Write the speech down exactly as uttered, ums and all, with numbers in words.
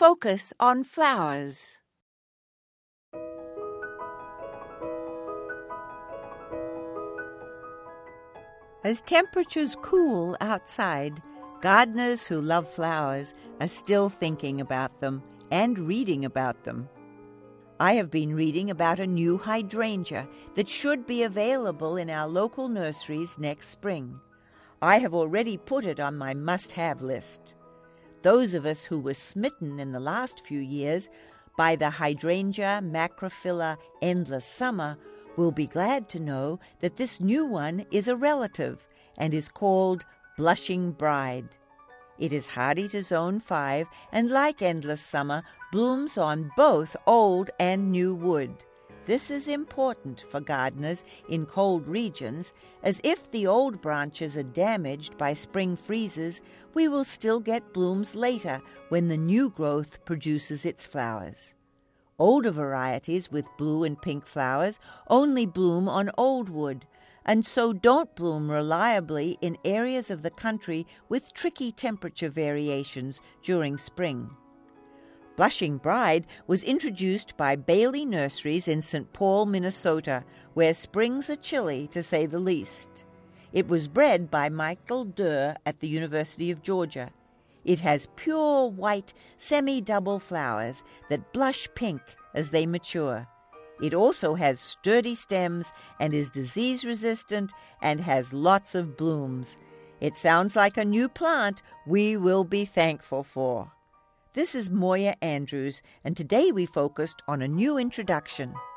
focus on flowers. As temperatures cool outside, gardeners who love flowers are still thinking about them and reading about them. I have been reading about a new hydrangea that should be available in our local nurseries next spring. I have already put it on my must-have list. Those of us who were smitten in the last few years by the Hydrangea macrophylla endless summer will be glad to know that this new one is a relative and is called Blushing Bride. It is hardy to zone five and, like endless summer, blooms on both old and new wood. This is important for gardeners in cold regions, as if the old branches are damaged by spring freezes, we will still get blooms later when the new growth produces its flowers. Older varieties with blue and pink flowers only bloom on old wood, and so don't bloom reliably in areas of the country with tricky temperature variations during spring. Blushing Bride was introduced by Bailey Nurseries in Saint Paul, Minnesota, where springs are chilly, to say the least. It was bred by Michael Durr at the University of Georgia. It has pure white, semi-double flowers that blush pink as they mature. It also has sturdy stems and is disease-resistant and has lots of blooms. It sounds like a new plant we will be thankful for. This is Moya Andrews, and today we focused on a new introduction.